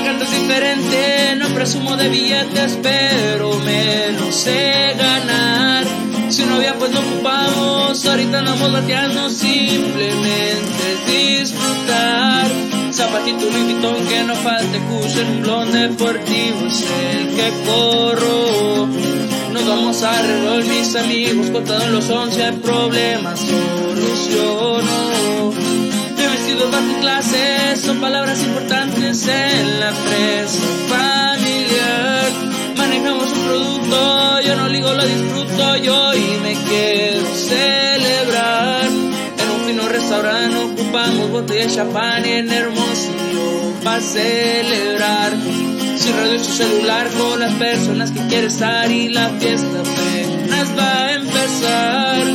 garganta es diferente, no presumo de billetes, pero me lo sé ganar. Si una novia pues no ocupamos, ahorita andamos bateando, simplemente disfrutar. Zapatito Louis Vuitton, que no falte cushion, un blond deportivo es el que corro. Nos vamos a reroll, mis amigos, contados los 11 problemas soluciono. De vestidos bajo clase, son palabras importantes en la empresa familiar. Manejamos un producto, yo no ligo, lo disfruto yo y me quiero celebrar. En un fino restaurante ocupamos botella de champán en Hermosillo para celebrar. Sin radio su celular con las personas que quiere estar y la fiesta apenas va a empezar.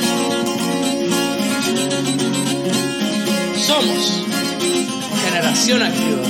Somos Generación Activa.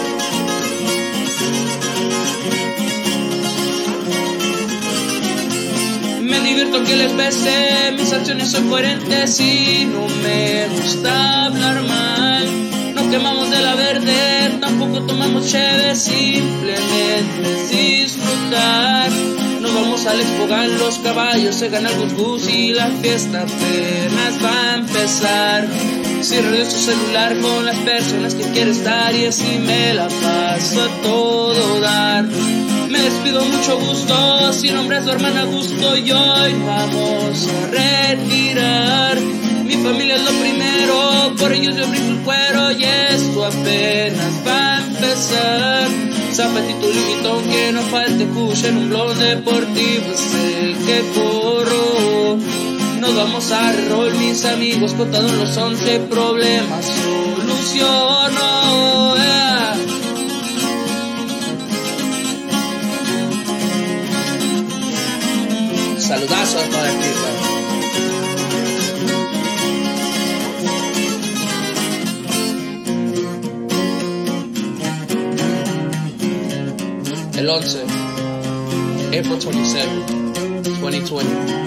Me divierto que les bese, mis acciones son coherentes y no me gusta hablar mal. No quemamos de la verde, tampoco tomamos cheve, simplemente disfrutar. Nos vamos al Expogan, los caballos se ganan el gus y la fiesta apenas va a empezar. Cierro su celular con las personas que quiere estar y así me la paso a todo dar. Me despido, mucho gusto, sin hombres duerman a gusto y hoy vamos a retirar. Mi familia es lo primero, por ellos yo brinco el cuero y esto apenas va a empezar. Zapatito Louis Vuitton, que no falte cushion, un blond deportivo es el que corro. Nos vamos a reroll, mis amigos, contados los 11 problemas soluciono. Saludazos para ti. El 11, April 27, 2020.